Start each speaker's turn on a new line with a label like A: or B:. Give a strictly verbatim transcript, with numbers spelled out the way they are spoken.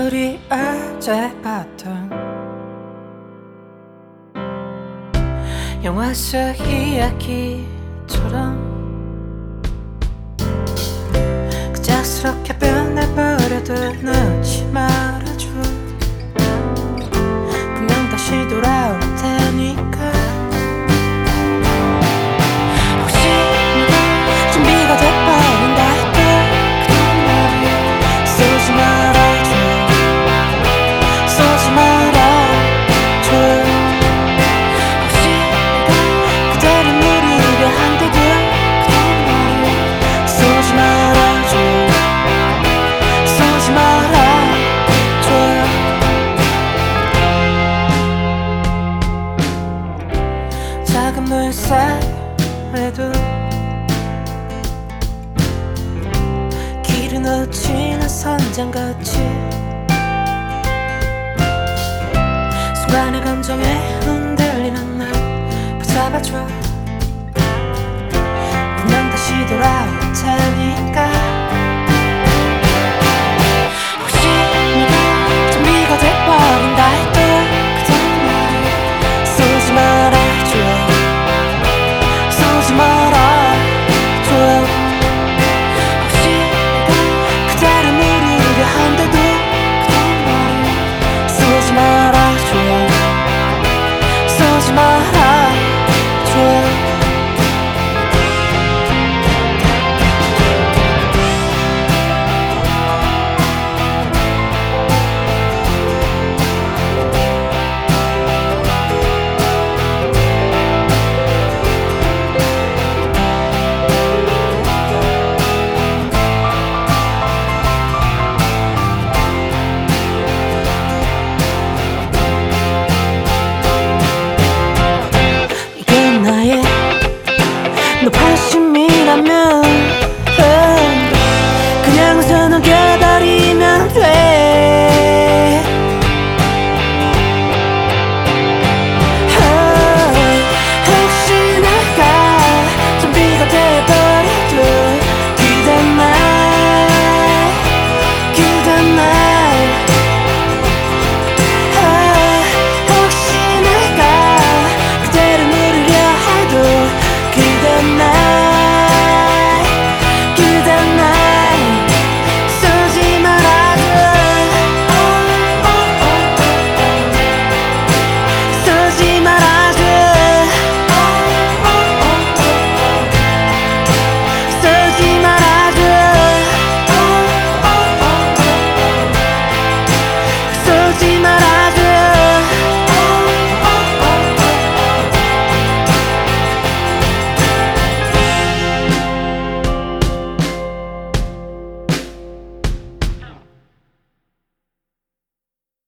A: 우리 어제 봤던 영화 속 이야기처럼 갑작스럽게 변해버려도 놓지 말아줘. 분명 다시 돌아올 테니까. 혹시 네가 준비가 돼버린다 해도 그런 말을 쏘지 말아줘. 쏘지 말아줘. 혹시 내가 그대를 누리려 한데도 그런 말을 쏘지 말아줘. 쏘지 말아줘. 작은 물살에도 길을 놓치는 선장같이 순간의 감정에 흔들리는 날 붙잡아줘. 분명 다시 돌아올 테니까.